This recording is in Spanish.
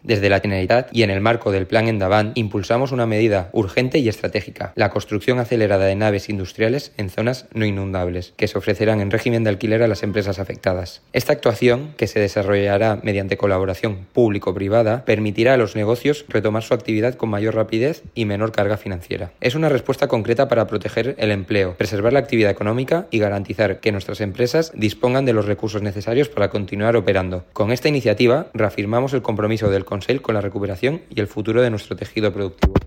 Desde la Generalitat y en el marco del Plan Endavant impulsamos una medida urgente y estratégica, la construcción acelerada de naves industriales en zonas no inundables, que se ofrecerán en régimen de alquiler a las empresas afectadas. Esta actuación, que se desarrollará mediante colaboración público-privada, permitirá a los negocios retomar su actividad con mayor rapidez y menor carga financiera. Es una respuesta concreta para proteger el empleo, preservar la actividad económica y garantizar que nuestras empresas dispongan de los recursos necesarios para continuar operando. Con esta iniciativa reafirmamos el compromiso del Consell con la recuperación y el futuro de nuestro tejido productivo.